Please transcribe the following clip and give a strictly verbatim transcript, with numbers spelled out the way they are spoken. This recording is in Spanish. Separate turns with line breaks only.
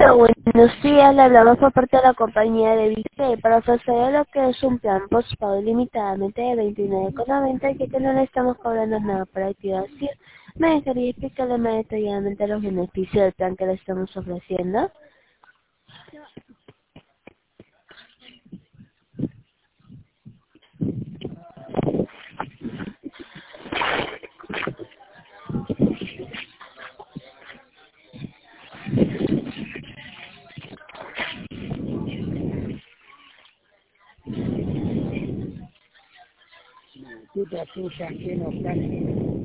Hola, buenos días. Le hablamos por parte de la compañía de Viste para ofrecer lo que es un plan postpago limitadamente de veintinueve con noventa y que no le estamos cobrando nada por activación. Me gustaría explicarle más detalladamente los beneficios del plan que le estamos ofreciendo.
Tú te asustas que no están.